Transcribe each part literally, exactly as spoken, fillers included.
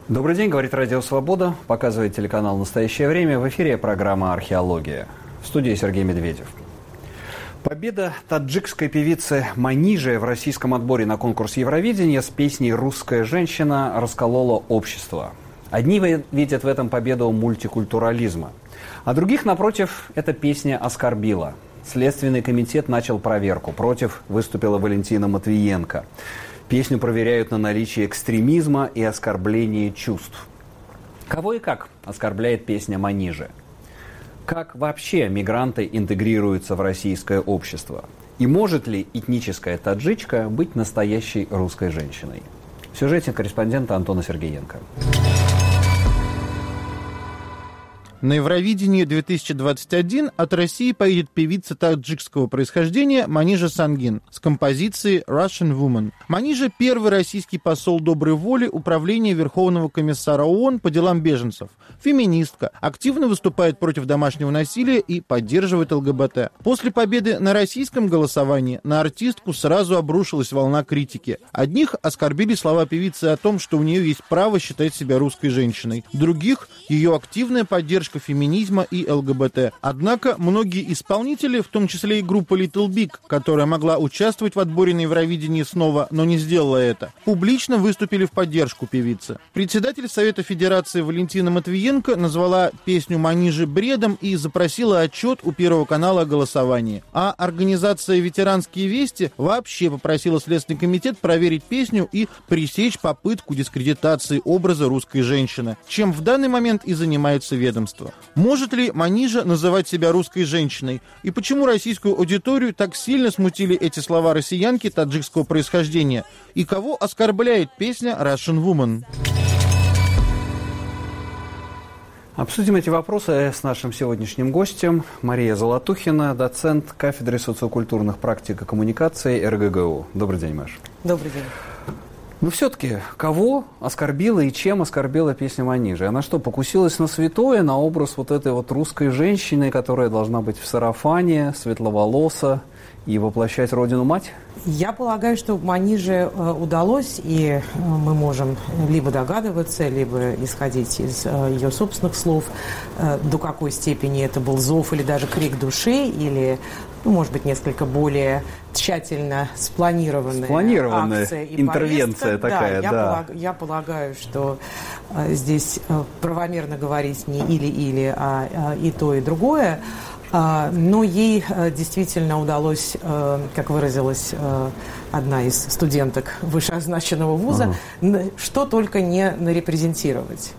Добрый день, говорит Радио Свобода, показывает телеканал «Настоящее время». В эфире программа «Археология». В студии Сергей Медведев. Победа таджикской певицы Манижи в российском отборе на конкурс Евровидения с песней «Русская женщина» расколола общество. Одни видят в этом победу мультикультурализма, а других, напротив, эта песня оскорбила. Следственный комитет начал проверку. Против выступила Валентина Матвиенко. Песню проверяют на наличие экстремизма и оскорбления чувств. Кого и как оскорбляет песня Манижи? Как вообще мигранты интегрируются в российское общество? И может ли этническая таджичка быть настоящей русской женщиной? В сюжете корреспондента Антона Сергеенко. На Евровидении две тысячи двадцать один от России поедет певица таджикского происхождения Манижа Сангин с композицией «Russian Woman». Манижа – первый российский посол доброй воли Управления Верховного комиссара ООН по делам беженцев. Феминистка, активно выступает против домашнего насилия и поддерживает ЛГБТ. После победы на российском голосовании на артистку сразу обрушилась волна критики. Одних оскорбили слова певицы о том, что у нее есть право считать себя русской женщиной. Других – ее активная поддержка феминизма и ЛГБТ. Однако многие исполнители, в том числе и группа Little Big, которая могла участвовать в отборе на Евровидении снова, но не сделала это, публично выступили в поддержку певицы. Председатель Совета Федерации Валентина Матвиенко назвала песню Манижи бредом и запросила отчет у Первого канала о голосовании. А организация «Ветеранские вести» вообще попросила Следственный комитет проверить песню и пресечь попытку дискредитации образа русской женщины, чем в данный момент и занимается ведомство. Может ли Манижа называть себя русской женщиной? И почему российскую аудиторию так сильно смутили эти слова россиянки таджикского происхождения? И кого оскорбляет песня «Russian Woman»? Обсудим эти вопросы с нашим сегодняшним гостем. Мария Золотухина, доцент кафедры социокультурных практик и коммуникации эр гэ гэ у. Добрый день, Маш. Добрый день. Ну, все-таки, кого оскорбила и чем оскорбила песня Манижи? Она что, покусилась на святое, на образ вот этой вот русской женщины, которая должна быть в сарафане, светловолоса и воплощать родину-мать? Я полагаю, что Маниже удалось, и мы можем либо догадываться, либо исходить из ее собственных слов, до какой степени это был зов или даже крик души, или, ну, может быть, несколько более тщательно спланированная, спланированная акция и интервенция повестка. такая, да. да. Я, полаг, я полагаю, что э, здесь э, правомерно говорить не или-или, а, а и то, и другое. А, но ей а, действительно удалось, а, как выразилась а, одна из студенток вышеозначенного вуза, ага. что только не нарепрезентировать.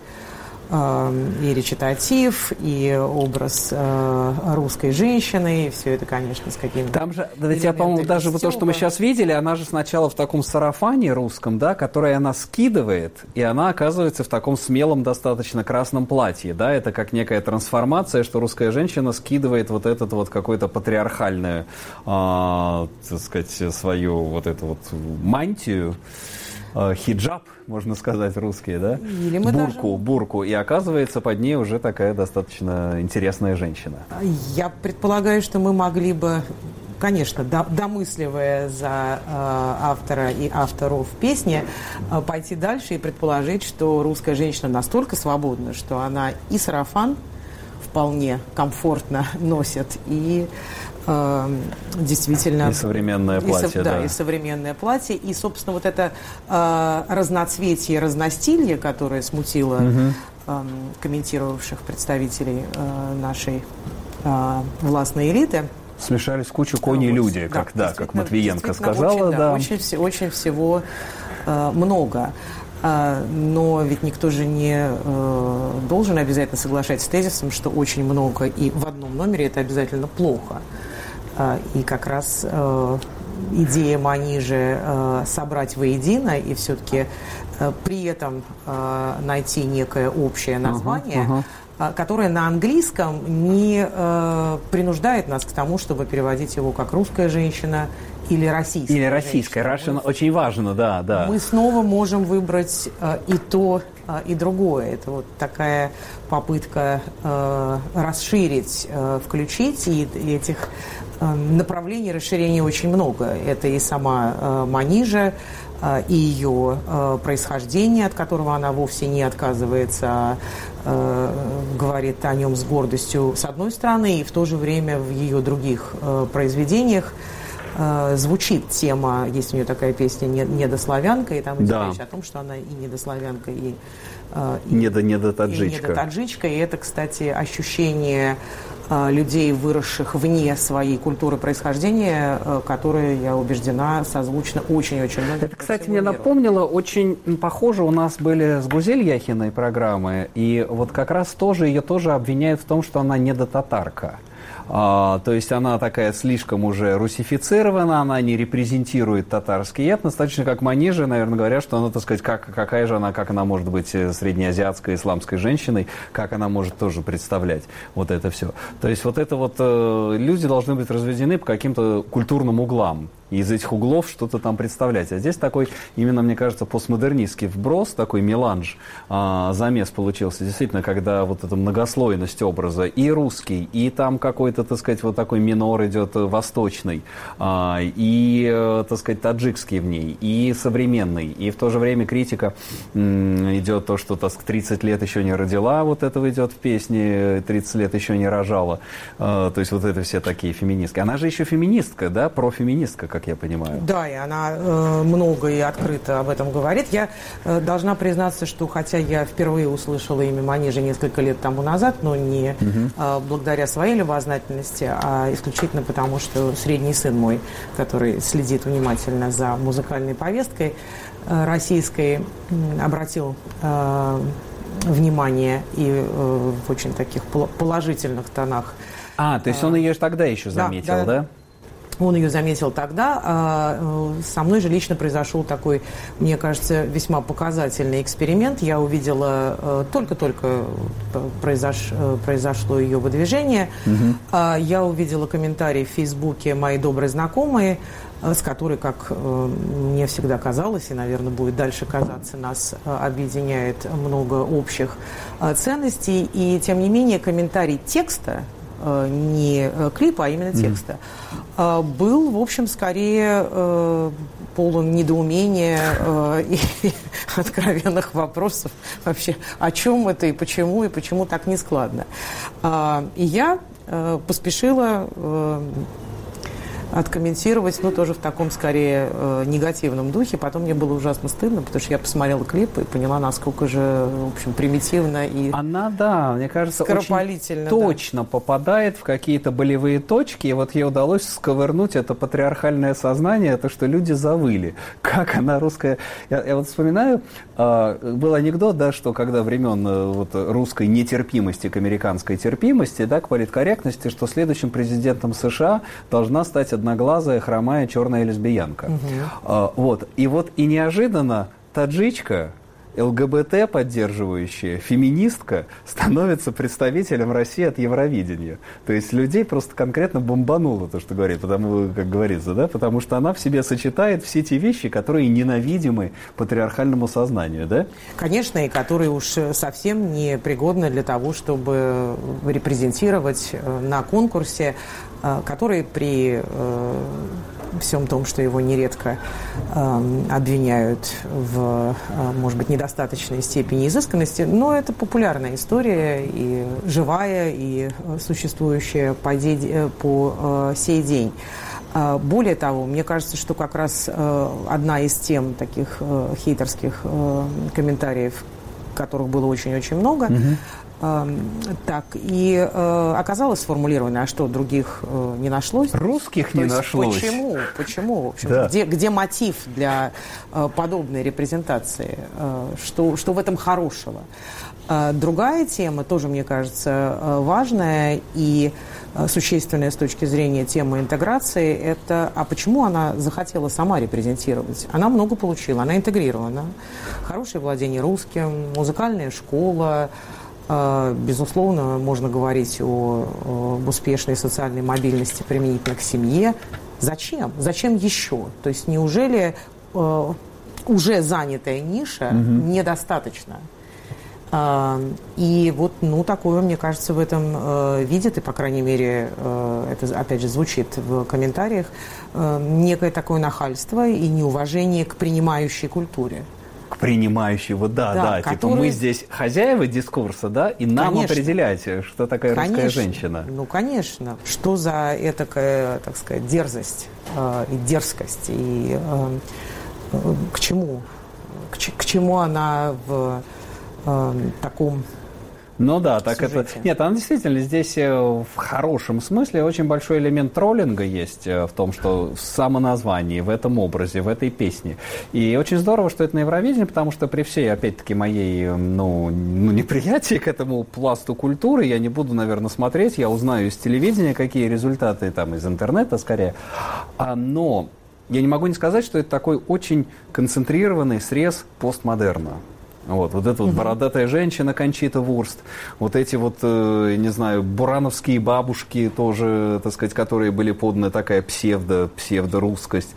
И речитатив, и образ э, русской женщины, и все это, конечно, с какими-то... Там же, ведь я, по-моему, даже вот то, что мы сейчас видели, она же сначала в таком сарафане русском, да, которое она скидывает, и она оказывается в таком смелом достаточно красном платье, да, это как некая трансформация, что русская женщина скидывает вот этот вот какой-то патриархальную, э, так сказать, свою вот эту вот мантию, хиджаб, можно сказать, русские, да? Или мы бурку, даже... бурку. И оказывается, под ней уже такая достаточно интересная женщина. Я предполагаю, что мы могли бы, конечно, домысливая за э, автора и авторов песни, э, пойти дальше и предположить, что русская женщина настолько свободна, что она и сарафан вполне комфортно носит, и э, действительно... И современное платье, и, да. Да, и современное платье. И, собственно, вот это э, разноцветие, разностилье, которое смутило угу. э, комментировавших представителей э, нашей э, властной элиты. Смешались в кучу кони и люди, да, как, да, как Матвиенко сказала. Очень, да, да. очень, очень всего э, много. Но ведь никто же не э, должен обязательно соглашаться с тезисом, что очень много и в одном номере это обязательно плохо. Э, и как раз э, идея Манижи э, собрать воедино и все-таки э, при этом э, найти некое общее название, uh-huh, uh-huh. которое на английском не э, принуждает нас к тому, чтобы переводить его как «русская женщина», или российская. Или российская. Russian очень важно, да, да. Мы снова можем выбрать э, и то, и другое. Это вот такая попытка э, расширить, э, включить, и, и этих э, направлений расширения очень много. Это и сама э, Манижа, э, и ее э, происхождение, от которого она вовсе не отказывается, а э, говорит о нем с гордостью с одной стороны, и в то же время в ее других э, произведениях звучит тема, есть у нее такая песня «Недославянка», и там идет да. речь о том, что она и недославянка, и, и недо-недо-таджичка. И недо-таджичка. И это, кстати, ощущение людей, выросших вне своей культуры происхождения, которое, я убеждена, созвучно очень-очень многим. Это, кстати, мне напомнило, очень похоже у нас были с Гузель Яхиной программы, и вот как раз тоже ее тоже обвиняют в том, что она недотатарка. А, то есть она такая слишком уже русифицирована, она не репрезентирует татарский этнос, точно как Манижа, наверное, говорят, что она, так сказать, как, какая же она, как она может быть среднеазиатской, исламской женщиной, как она может тоже представлять вот это все. То есть вот это вот э, люди должны быть разведены по каким-то культурным углам. И из этих углов что-то там представлять. А здесь такой, именно, мне кажется, постмодернистский вброс, такой меланж, а, замес получился. Действительно, когда вот эта многослойность образа, и русский, и там какой-то, так сказать, вот такой минор идет восточный, а, и, так сказать, таджикский в ней, и современный, и в то же время критика м, идет то, что, так сказать, тридцать лет еще не родила, вот этого идет в песне, тридцать лет еще не рожала. А, то есть вот это все такие феминистки. Она же еще феминистка, да, профеминистка, как я понимаю. Да, и она э, много и открыто об этом говорит. Я э, должна признаться, что хотя я впервые услышала имя Манижи несколько лет тому назад, но не угу. э, благодаря своей любознательности, а исключительно потому, что средний сын мой, который следит внимательно за музыкальной повесткой э, российской, э, обратил э, внимание и э, в очень таких положительных тонах. А, то есть он ее тогда еще заметил, да? да? да? Он ее заметил тогда. А со мной же лично произошел такой, мне кажется, весьма показательный эксперимент. Я увидела, только-только произош, произошло ее выдвижение, угу. Я увидела комментарий в Фейсбуке моей доброй знакомой, с которой, как мне всегда казалось, и, наверное, будет дальше казаться, нас объединяет много общих ценностей. И, тем не менее, комментарий текста, не клипа, а именно текста, mm-hmm. был, в общем, скорее полон недоумения и откровенных вопросов вообще, о чем это и почему, и почему так нескладно. И я поспешила откомментировать, ну, тоже в таком, скорее, э, негативном духе. Потом мне было ужасно стыдно, потому что я посмотрела клип и поняла, насколько же, в общем, примитивно и она, да, мне кажется, очень да. точно попадает в какие-то болевые точки, и вот ей удалось сковырнуть это патриархальное сознание, то, что люди завыли. Как она русская... Я, я вот вспоминаю, э, был анекдот, да, что когда времен э, вот, русской нетерпимости к американской терпимости, да, к политкорректности, что следующим президентом США должна стать одноглазая, хромая, черная лесбиянка. Угу. А, вот. И вот и неожиданно таджичка, ЛГБТ поддерживающая, феминистка становится представителем России от Евровидения. То есть людей просто конкретно бомбануло, то, что говорит, потому, как говорится, да, потому что она в себе сочетает все те вещи, которые ненавидимы патриархальному сознанию, да? Конечно, и которые уж совсем не пригодны для того, чтобы репрезентировать на конкурсе, который при э, всем том, что его нередко э, обвиняют в, э, может быть, недостаточной степени изысканности, но это популярная история, и живая, и существующая по, де- по э, сей день. Э, более того, мне кажется, что как раз э, одна из тем таких э, хейтерских э, комментариев, которых было очень-очень много, mm-hmm. Так, и э, оказалось сформулировано, а что, других э, не нашлось? Русских не есть, нашлось. Почему? Почему? В общем, да. где, где мотив для э, подобной репрезентации? Э, что, что в этом хорошего? Э, другая тема, тоже, мне кажется, э, важная и э, существенная с точки зрения темы интеграции, это, а почему она захотела сама репрезентировать? Она много получила, она интегрирована. Хорошее владение русским, музыкальная школа. Безусловно, можно говорить о, об успешной социальной мобильности применительно к семье. Зачем? Зачем еще? То есть неужели э, уже занятая ниша угу. недостаточно? И вот, ну, такое, мне кажется, в этом видит, и, по крайней мере, это, опять же, звучит в комментариях, некое такое нахальство и неуважение к принимающей культуре. К принимающей, вот да, да, да. Который... Типа мы здесь хозяева дискурса, да, и нам конечно. Определять, что такая конечно. Русская женщина. Ну, конечно. Что за этакая, так сказать, дерзость э, и дерзкость, и э, э, к чему? К, к чему она в э, таком... Ну да, так сюжете. Это... Нет, она действительно здесь в хорошем смысле очень большой элемент троллинга есть в том, что в самоназвании, в этом образе, в этой песне. И очень здорово, что это на Евровидении, потому что при всей, опять-таки, моей, ну, ну, неприятии к этому пласту культуры, я не буду, наверное, смотреть, я узнаю из телевидения, какие результаты, там, из интернета скорее. А, но я не могу не сказать, что это такой очень концентрированный срез постмодерна. Вот, вот эта вот бородатая женщина Кончита Вурст, вот эти вот, э, не знаю, бурановские бабушки тоже, так сказать, которые были поданы такая псевдо, псевдорусскость,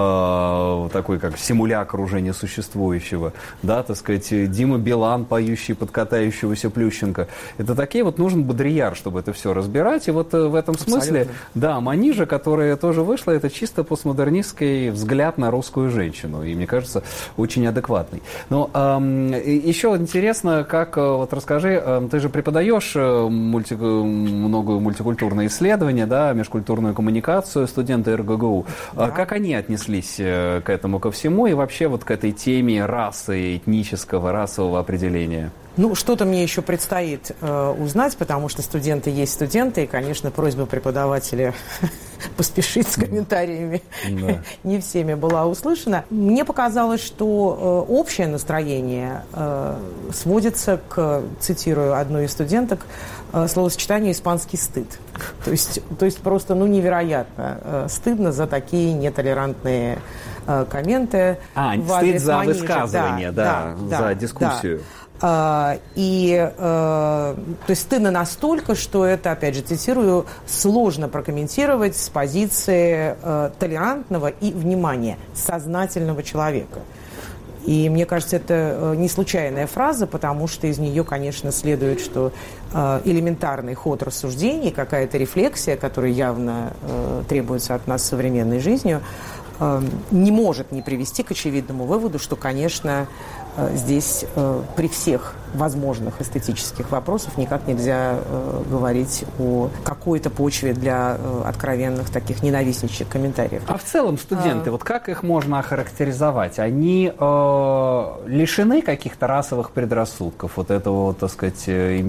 э, такой как симулякр уже несуществующего, да, так сказать, Дима Билан, поющий под катающегося Плющенко. Это такие вот, нужен бодрияр, чтобы это все разбирать, и вот э, в этом смысле, абсолютно. Да, Манижа, которая тоже вышла, это чисто постмодернистский взгляд на русскую женщину, и мне кажется, очень адекватный. Но э, еще интересно, как, вот расскажи, ты же преподаешь мульти, много мультикультурные исследования, да, межкультурную коммуникацию, студенты эр гэ гэ у. Да. Как они отнеслись к этому, ко всему, и вообще вот к этой теме расы, этнического, расового определения? Ну, что-то мне еще предстоит э, узнать, потому что студенты есть студенты, и, конечно, просьба преподавателя поспешить с комментариями да. не всеми была услышана. Мне показалось, что э, общее настроение э, сводится к, цитирую одну из студенток, э, словосочетанию «испанский стыд». То есть, то есть просто, ну, невероятно э, стыдно за такие нетолерантные э, комменты. А, стыд за Манижа. Высказывание, да, да, да, за дискуссию. Да. Uh, и, uh, то есть стыдно настолько, что это, опять же, цитирую, сложно прокомментировать с позиции uh, толерантного и, внимания, сознательного человека. И мне кажется, это uh, не случайная фраза, потому что из нее, конечно, следует, что uh, элементарный ход рассуждений, какая-то рефлексия, которая явно uh, требуется от нас современной жизнью, uh, не может не привести к очевидному выводу, что, конечно, здесь э, при всех возможных эстетических вопросах никак нельзя э, говорить о какой-то почве для э, откровенных таких ненавистнических комментариев. А в целом студенты, а... вот как их можно охарактеризовать? Они э, лишены каких-то расовых предрассудков, вот этого, так сказать,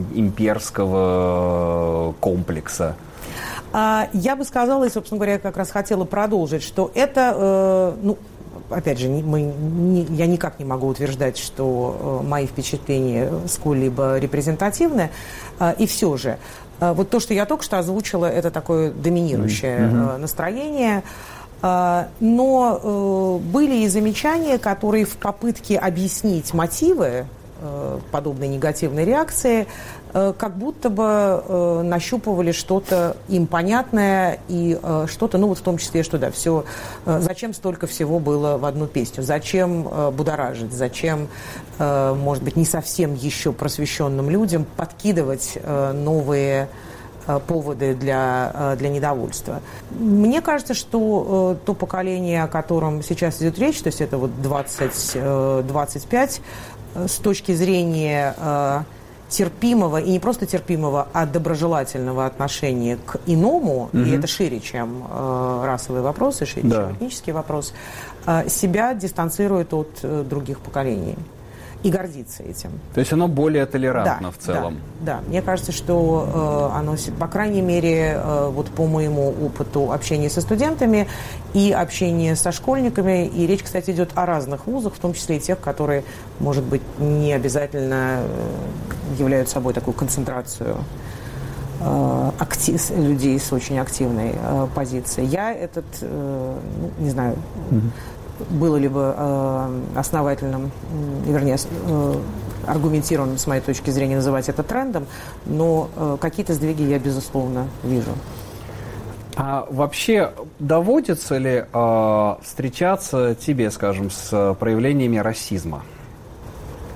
имперского комплекса? Я бы сказала, и, собственно говоря, я как раз хотела продолжить, что это, э, ну, опять же, мы, не, я никак не могу утверждать, что э, мои впечатления сколь-либо репрезентативны. Э, и все же, э, вот то, что я только что озвучила, это такое доминирующее mm-hmm. э, настроение. Э, но э, были и замечания, которые в попытке объяснить мотивы э, подобной негативной реакции как будто бы э, нащупывали что-то им понятное и э, что-то, ну вот в том числе, что да, все, э, зачем столько всего было в одну песню, зачем э, будоражить, зачем, э, может быть, не совсем еще просвещенным людям подкидывать э, новые э, поводы для, э, для недовольства. Мне кажется, что э, то поколение, о котором сейчас идет речь, то есть это вот двадцать двадцать пять, э, с точки зрения э, терпимого, и не просто терпимого, а доброжелательного отношения к иному, угу. и это шире, чем э, расовые вопросы, шире, да. чем этнический вопрос, э, себя дистанцирует от э, других поколений и гордится этим. То есть оно более толерантно да, в целом? Да, да, мне кажется, что э, оно, по крайней мере, э, вот по моему опыту общения со студентами и общения со школьниками, и речь, кстати, идет о разных вузах, в том числе и тех, которые, может быть, не обязательно являются собой такую концентрацию э, актив, людей с очень активной э, позицией. Я этот, э, ну, не знаю... Mm-hmm. было ли бы э, основательным, вернее, э, аргументированным, с моей точки зрения, называть это трендом, но э, какие-то сдвиги я, безусловно, вижу. А вообще доводится ли э, встречаться тебе, скажем, с проявлениями расизма?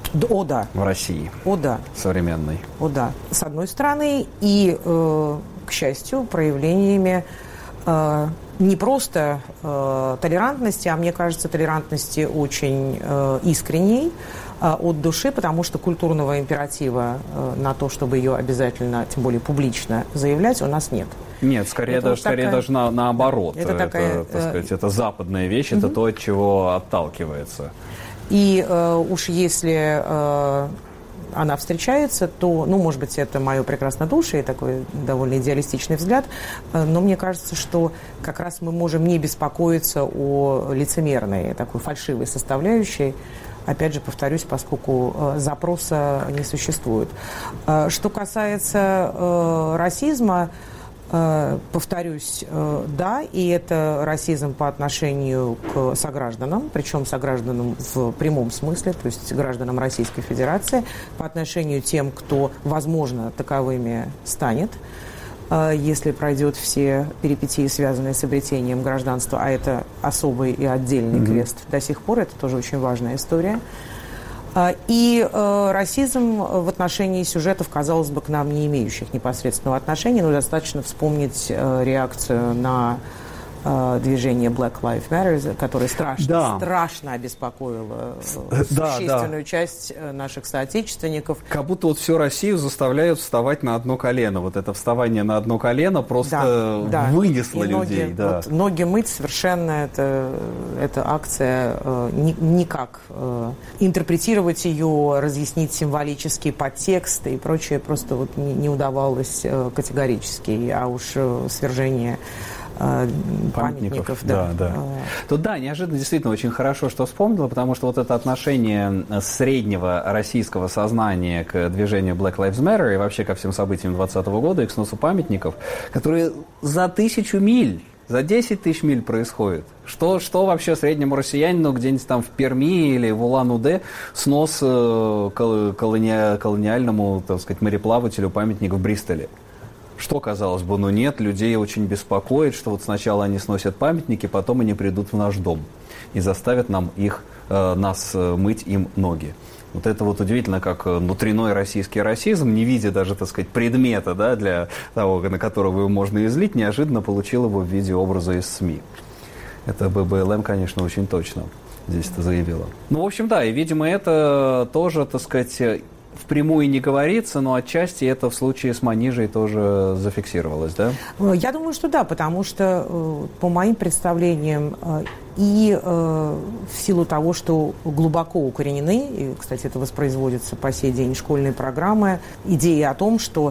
О, да. В России. О, да. Современной. О, да. С одной стороны, и, э, к счастью, проявлениями э, не просто э, толерантности, а, мне кажется, толерантности очень э, искренней, э, от души, потому что культурного императива э, на то, чтобы ее обязательно, тем более публично заявлять, у нас нет. Нет, скорее, даже, вот такая... скорее даже на, наоборот. Это, это, такая, так сказать, это западная вещь, угу. это то, от чего отталкивается. И э, уж если э, она встречается, то, ну, может быть, это мое прекраснодушие, такой довольно идеалистичный взгляд, э, но мне кажется, что как раз мы можем не беспокоиться о лицемерной, такой фальшивой составляющей. Опять же, повторюсь, поскольку э, запроса не существует. Э, что касается э, расизма, повторюсь, да, и это расизм по отношению к согражданам, причем согражданам в прямом смысле, то есть гражданам Российской Федерации, по отношению к тем, кто, возможно, таковыми станет, если пройдет все перипетии, связанные с обретением гражданства, а это особый и отдельный mm-hmm. квест до сих пор, это тоже очень важная история. И э, расизм в отношении сюжетов, казалось бы, к нам не имеющих непосредственного отношения, но достаточно вспомнить э, реакцию на э, движение Black Lives Matter, которое страшно, да. страшно обеспокоило э, существенную да, да. часть э, наших соотечественников. Как будто вот всю Россию заставляют вставать на одно колено. Вот это вставание на одно колено просто да, да. вынесло и людей. Ноги, да. вот, ноги мыть совершенно это, это акция э, ни, никак. Э, интерпретировать ее, разъяснить символический подтекст и прочее просто вот не, не удавалось э, категорически. А уж э, свержение памятников, памятников да. да, да. Тут, да, неожиданно действительно очень хорошо, что вспомнила, потому что вот это отношение среднего российского сознания к движению Black Lives Matter и вообще ко всем событиям двадцатого года и к сносу памятников, которые за тысячу миль, за десять тысяч миль происходит. Что, что вообще среднему россиянину где-нибудь там в Перми или в Улан-Удэ снос э, колони, колониальному, так сказать, мореплавателю памятника в Бристоле? Что, казалось бы, ну нет, людей очень беспокоит, что вот сначала они сносят памятники, потом они придут в наш дом и заставят нам их, э, нас э, мыть им ноги. Вот это вот удивительно, как внутренний российский расизм, не видя даже, так сказать, предмета, да, для того, на которого его можно излить, неожиданно получил его в виде образа из СМИ. Это бэ бэ эл эм, конечно, очень точно здесь это заявила. Ну, в общем, да, и, видимо, это тоже, так сказать, впрямую не говорится, но отчасти это в случае с Манижей тоже зафиксировалось, да? Я думаю, что да, потому что, по моим представлениям, и в силу того, что глубоко укоренены, и, кстати, это воспроизводится по сей день школьные программы, идея о том, что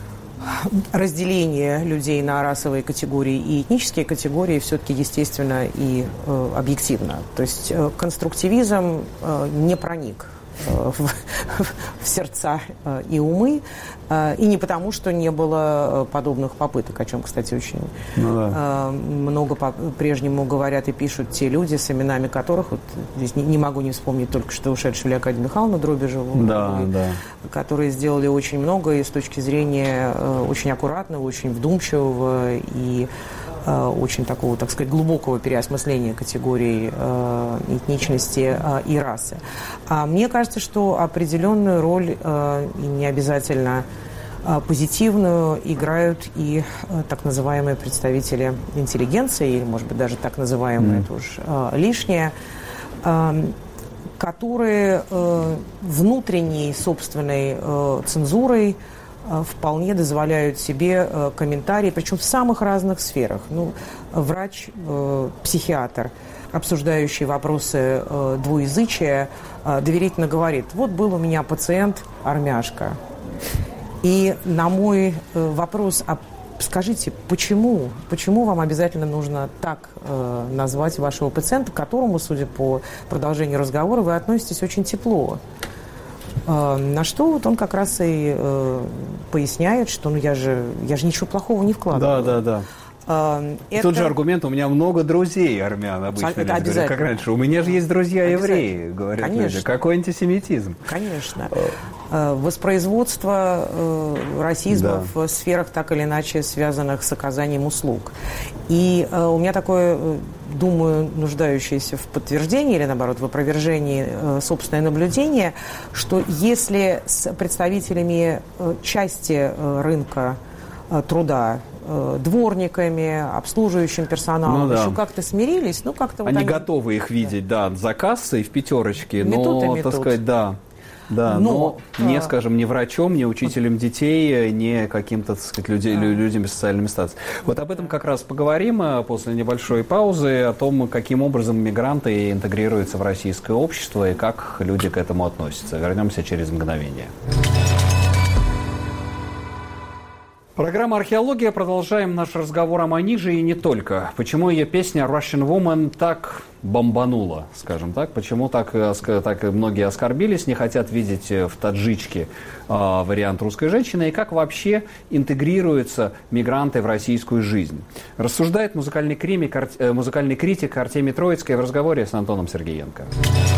разделение людей на расовые категории и этнические категории все-таки естественно и э, объективно. То есть э, конструктивизм э, не проник э, в, в сердца э, и умы, э, и не потому, что не было подобных попыток, о чем, кстати, очень ну, да. э, много по-прежнему говорят и пишут те люди, с именами которых, вот здесь не, не могу не вспомнить только что ушедшую Леокадию Михайловну Дробежеву, да, и, да. которые сделали очень много и с точки зрения э, очень аккуратного, очень вдумчивого и э, очень такого, так сказать, глубокого переосмысления категорий э, этничности э, и расы. А мне кажется, что определенную роль, э, и не обязательно э, позитивную, играют и э, так называемые представители интеллигенции, или, может быть, даже так называемые, mm. это уж э, лишнее, э, которые э, внутренней собственной э, цензурой э, вполне дозволяют себе э, комментарии, причем в самых разных сферах. Ну, врач, э, психиатр, обсуждающий вопросы э, двуязычия, э, доверительно говорит: вот был у меня пациент армяшка. И на мой э, вопрос: а скажите, почему? Почему вам обязательно нужно так э, назвать вашего пациента, к которому, судя по продолжению разговора, вы относитесь очень тепло? Э, на что вот он как раз и э, поясняет, что ну я же, я же ничего плохого не вкладываю. Да, да, да. Uh, это... Тот же аргумент: у меня много друзей армян, обычно люди говорят, как раньше. У меня же есть друзья евреи, говорят люди. Какой антисемитизм? Конечно. воспроизводство расизма да. в сферах, так или иначе связанных с оказанием услуг. И у меня такое, думаю, нуждающееся в подтверждении или, наоборот, в опровержении собственное наблюдение, что если с представителями части рынка труда, дворниками, обслуживающим персоналом, ну, да. еще как-то смирились, ну как-то они, вот они готовы их видеть, да, да за кассой в пятерочке, метут но, и метут. так сказать, да. Да, но, но не, скажем, не врачом, не учителем детей, не каким-то, так сказать, людей, людьми с социальными статусами. Вот об этом как раз поговорим после небольшой паузы, о том, каким образом мигранты интегрируются в российское общество и как люди к этому относятся. Вернемся через мгновение. Программа «Археология». Продолжаем наш разговор о Маниже и не только. Почему ее песня «Russian Woman» так бомбанула, скажем так? Почему так, так многие оскорбились, не хотят видеть в таджичке э, вариант русской женщины? И как вообще интегрируются мигранты в российскую жизнь? Рассуждает музыкальный, кримик, э, музыкальный критик Артемий Троицкий в разговоре с Антоном Сергеенко.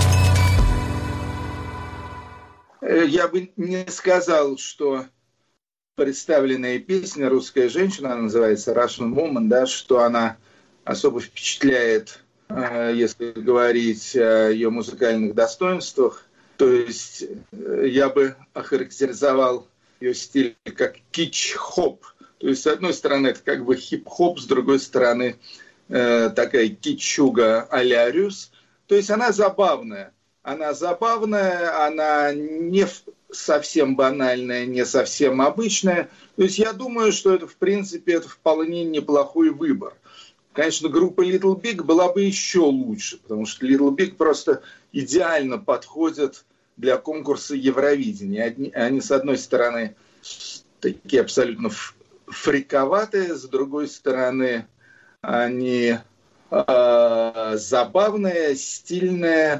Я бы не сказал, что представленная песня «Русская женщина», она называется «Russian Woman», да, что она особо впечатляет, э, если говорить о ее музыкальных достоинствах. То есть э, я бы охарактеризовал ее стиль как кич-хоп. То есть, с одной стороны, это как бы хип-хоп, с другой стороны, э, такая кичуга а-ля Рюс. То есть она забавная. Она забавная, она не совсем банальная, не совсем обычная. То есть я думаю, что это, в принципе, это вполне неплохой выбор. Конечно, группа Little Big была бы еще лучше, потому что Little Big просто идеально подходят для конкурса Евровидения. Они, они с одной стороны, такие абсолютно фриковатые, с другой стороны, они э, забавные, стильные,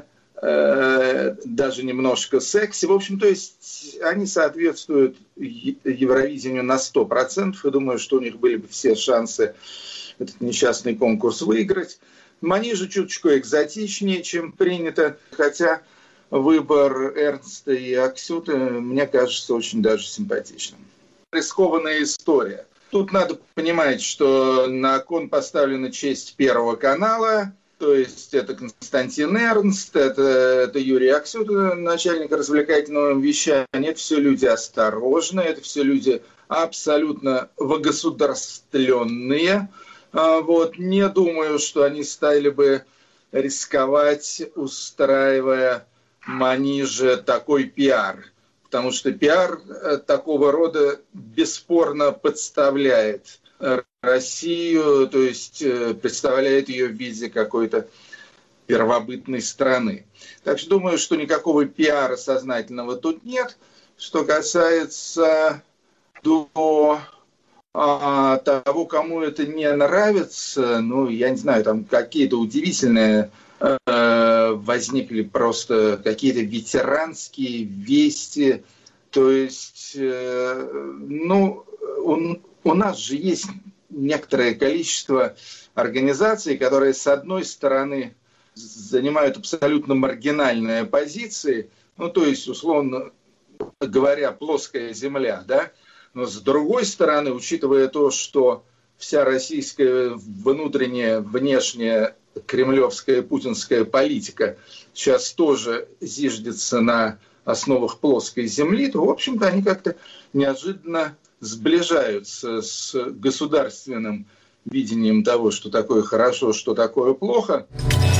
даже немножко секси. В общем, то есть они соответствуют Евровидению на сто процентов. И думаю, что у них были бы все шансы этот несчастный конкурс выиграть. Манижа чуточку экзотичнее, чем принято. Хотя выбор Эрнста и Аксюты, мне кажется, очень даже симпатичным. Рискованная история. Тут надо понимать, что на кон поставлена честь Первого канала. То есть это Константин Эрнст, это, это Юрий Аксют, начальник развлекательного вещания. Это все люди осторожные, это все люди абсолютно вогосударственные. Вот. Не думаю, что они стали бы рисковать, устраивая Маниже такой пиар. Потому что пиар такого рода бесспорно подставляет Россию, то есть представляет ее в виде какой-то первобытной страны. Так что думаю, что никакого пиара сознательного тут нет. Что касается до а, того, кому это не нравится, ну, я не знаю, там какие-то удивительные э, возникли просто какие-то ветеранские вести. То есть, э, ну, он... У нас же есть некоторое количество организаций, которые, с одной стороны, занимают абсолютно маргинальные позиции, ну, то есть, условно говоря, плоская земля, да, но с другой стороны, учитывая то, что вся российская внутренняя, внешняя кремлевская, путинская политика сейчас тоже зиждется на основах плоской земли, то, в общем-то, они как-то неожиданно сближаются с государственным видением того, что такое хорошо, что такое плохо.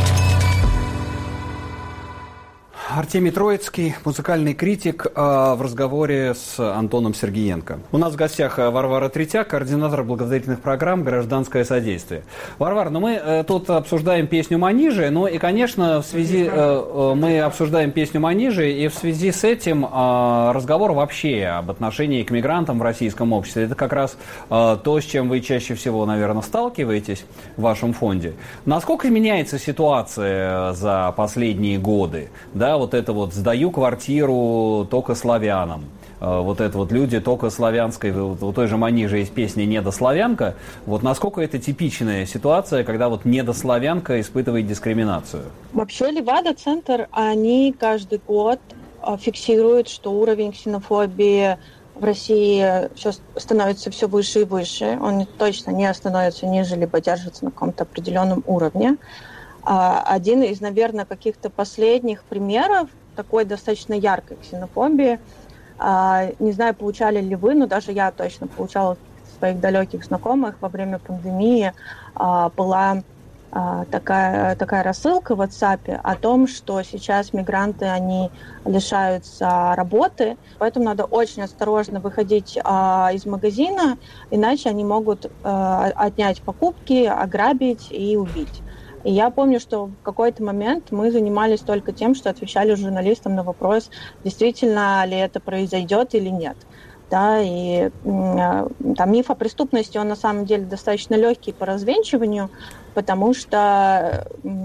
Артемий Троицкий, музыкальный критик, в разговоре с Антоном Сергеенко. У нас в гостях Варвара Третьяк, координатор благотворительных программ «Гражданское содействие». Варвар, ну мы тут обсуждаем песню Манижи, ну и, конечно, в связи мы обсуждаем песню Манижи, и в связи с этим разговор вообще об отношении к мигрантам в российском обществе. Это как раз то, с чем вы чаще всего, наверное, сталкиваетесь в вашем фонде. Насколько меняется ситуация за последние годы? Да, вот это вот «сдаю квартиру только славянам», вот это вот люди только славянской, вот у той же Манижи есть песня «Недославянка». Вот насколько это типичная ситуация, когда вот недославянка испытывает дискриминацию? Вообще Левада-центр, они каждый год фиксирует, что уровень ксенофобии в России все становится все выше и выше. Он точно не остановится ниже, либо держится на каком-то определенном уровне. Один из, наверное, каких-то последних примеров такой достаточно яркой ксенофобии, не знаю, получали ли вы, но даже я точно получала своих далеких знакомых во время пандемии, была такая, такая рассылка в WhatsApp о том, что сейчас мигранты, они лишаются работы, поэтому надо очень осторожно выходить а, из магазина, иначе они могут а, отнять покупки, ограбить и убить. И я помню, что в какой-то момент мы занимались только тем, что отвечали журналистам на вопрос, действительно ли это произойдет или нет. Да, и там миф о преступности, он на самом деле достаточно легкий по развенчиванию, потому что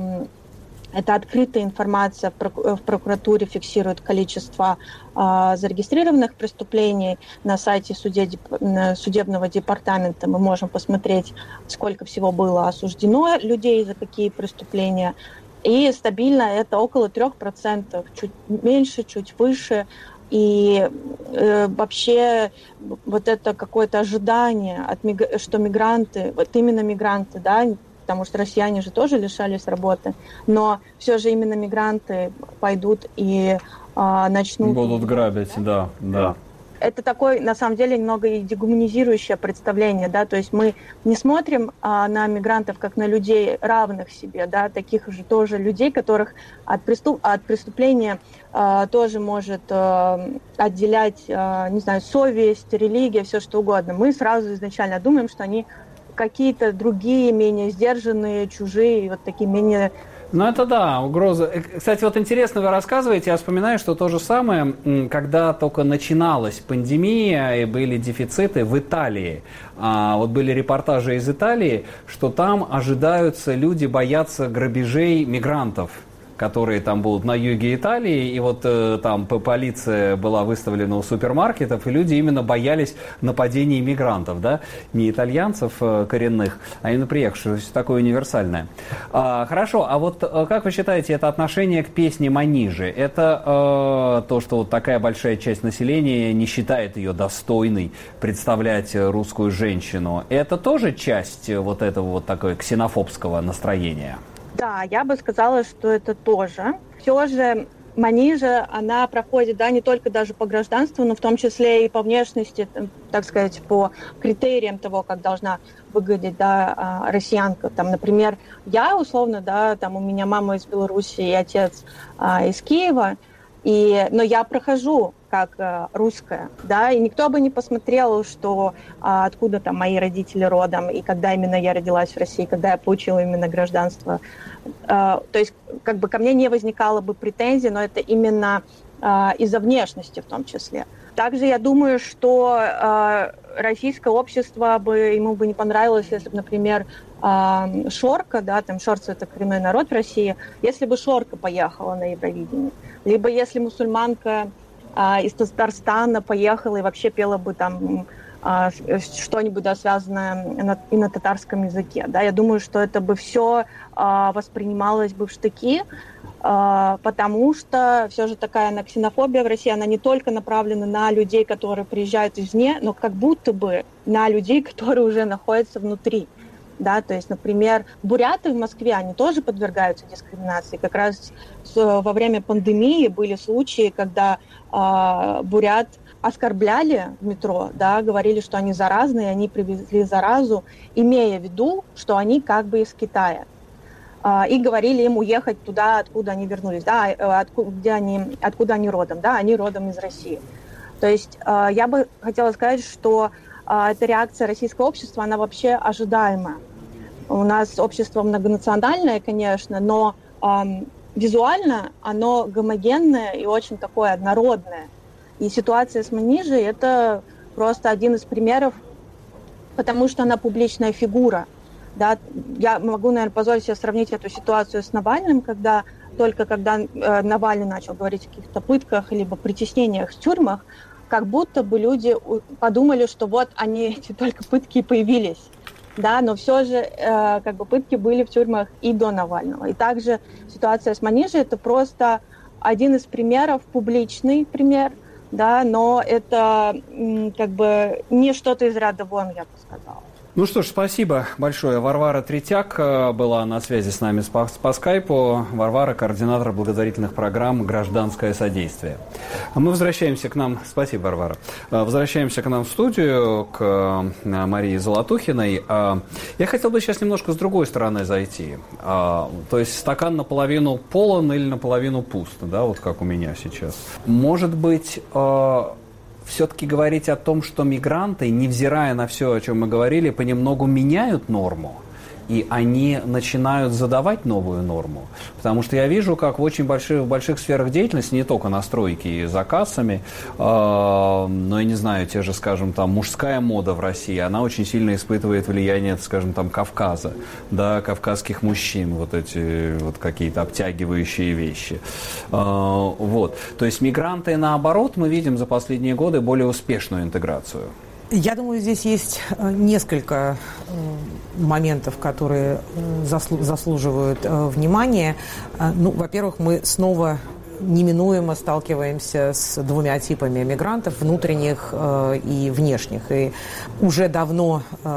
это открытая информация, в прокуратуре фиксирует количество а, зарегистрированных преступлений. На сайте суде, судебного департамента мы можем посмотреть, сколько всего было осуждено людей за какие преступления. И стабильно это около трех процентов, чуть меньше, чуть выше. И э, вообще вот это какое-то ожидание, от миг... что мигранты, вот именно мигранты, да, потому что россияне же тоже лишались работы, но все же именно мигранты пойдут и э, начнут... Будут грабить, да, да. да. Это такое, на самом деле, немного и дегуманизирующее представление, да, то есть мы не смотрим а, на мигрантов как на людей равных себе, да, таких же тоже людей, которых от, преступ, от преступления а, тоже может а, отделять, а, не знаю, совесть, религия, все что угодно. Мы сразу изначально думаем, что они какие-то другие, менее сдержанные, чужие, вот такие менее... Ну, это да, угроза. Кстати, вот интересно, вы рассказываете, я вспоминаю, что то же самое, когда только начиналась пандемия и были дефициты в Италии. А, вот были репортажи из Италии, что там ожидаются, люди боятся грабежей мигрантов, которые там будут на юге Италии, и вот э, там полиция была выставлена у супермаркетов, и люди именно боялись нападений мигрантов, да, не итальянцев э, коренных, а именно приехавших, такое универсальное. А, хорошо, а вот э, как вы считаете, это отношение к песне «Манижи», это э, то, что вот такая большая часть населения не считает ее достойной представлять русскую женщину, это тоже часть вот этого вот такого ксенофобского настроения? Да, я бы сказала, что это тоже. Все же Манижа, она проходит, да, не только даже по гражданству, но в том числе и по внешности, так сказать, по критериям того, как должна выглядеть, да, россиянка. Там, например, я условно, да, там у меня мама из Беларуси и отец а, из Киева, и, но я прохожу как а, русская, да, и никто бы не посмотрел, что а, откуда там мои родители родом, и когда именно я родилась в России, когда я получила именно гражданство. А, то есть как бы ко мне не возникало бы претензий, но это именно а, из-за внешности в том числе. Также я думаю, что а, российское общество бы, ему бы не понравилось, если бы, например, а, Шорка, да, там Шорцы — это коренной народ в России, если бы Шорка поехала на Евровидение, либо если мусульманка а, из Татарстана поехала и вообще пела бы там а, что-нибудь, да, связанное на, и на татарском языке, да, я думаю, что это бы все а, воспринималось бы в штыки, а, потому что все же такая она, ксенофобия в России, она не только направлена на людей, которые приезжают извне, но как будто бы на людей, которые уже находятся внутри. Да, то есть, например, буряты в Москве, они тоже подвергаются дискриминации. Как раз во время пандемии были случаи, когда э, бурят оскорбляли в метро, да, говорили, что они заразные, они привезли заразу, имея в виду, что они как бы из Китая. Э, и говорили им уехать туда, откуда они вернулись, да, откуда, где они, откуда они родом, да, они родом из России. То есть э, я бы хотела сказать, что эта реакция российского общества, она вообще ожидаемая. У нас общество многонациональное, конечно, но эм, визуально оно гомогенное и очень такое однородное. И ситуация с Манижей – это просто один из примеров, потому что она публичная фигура. Да? Я могу, наверное, позволить себе сравнить эту ситуацию с Навальным, когда только когда э, Навальный начал говорить о каких-то пытках либо притеснениях в тюрьмах, как будто бы люди подумали, что вот они, эти только пытки появились, да, но все же э, как бы пытки были в тюрьмах и до Навального. И также ситуация с Манижей – это просто один из примеров, публичный пример, да, но это как бы не что-то из ряда вон, я бы сказала. Ну что ж, спасибо большое. Варвара Третьяк была на связи с нами по, по скайпу. Варвара, координатор благотворительных программ «Гражданское содействие». А мы возвращаемся к нам... Спасибо, Варвара. Возвращаемся к нам в студию, к Марии Золотухиной. Я хотел бы сейчас немножко с другой стороны зайти. То есть стакан наполовину полон или наполовину пуст, да, вот как у меня сейчас. Может быть... все-таки говорить о том, что мигранты, невзирая на все, о чем мы говорили, понемногу меняют норму, и они начинают задавать новую норму. Потому что я вижу, как в очень больших, в больших сферах деятельности, не только на стройке и за кассами, э, но, я не знаю, те же, скажем, там, мужская мода в России, она очень сильно испытывает влияние, скажем, там, Кавказа, да, кавказских мужчин, вот эти вот какие-то обтягивающие вещи. Э, вот. То есть мигранты, наоборот, мы видим за последние годы более успешную интеграцию. Я думаю, здесь есть несколько моментов, которые заслуживают внимания. Ну, во-первых, мы снова неминуемо сталкиваемся с двумя типами мигрантов, внутренних и внешних. И уже давно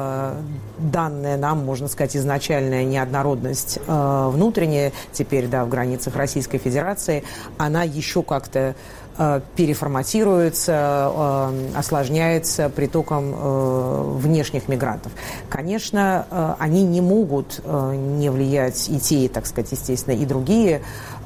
данная нам, можно сказать, изначальная неоднородность внутренняя, теперь, да, в границах Российской Федерации, она еще как-то переформатируется, осложняется притоком внешних мигрантов. Конечно, они не могут не влиять, и те, так сказать, естественно, и другие,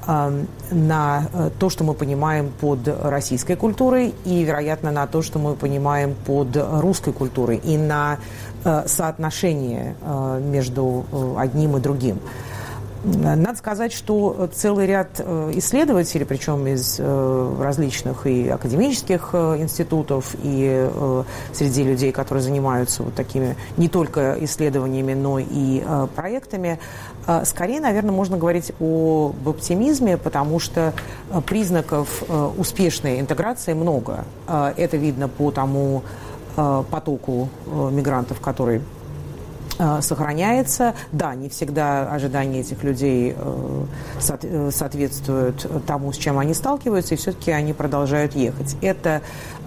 на то, что мы понимаем под российской культурой, и, вероятно, на то, что мы понимаем под русской культурой, и на соотношение между одним и другим. Надо сказать, что целый ряд исследователей, причем из различных и академических институтов, и среди людей, которые занимаются вот такими не только исследованиями, но и проектами, скорее, наверное, можно говорить об оптимизме, потому что признаков успешной интеграции много. Это видно по тому потоку мигрантов, который сохраняется. Да, не всегда ожидания этих людей соответствуют тому, с чем они сталкиваются, и все-таки они продолжают ехать. Это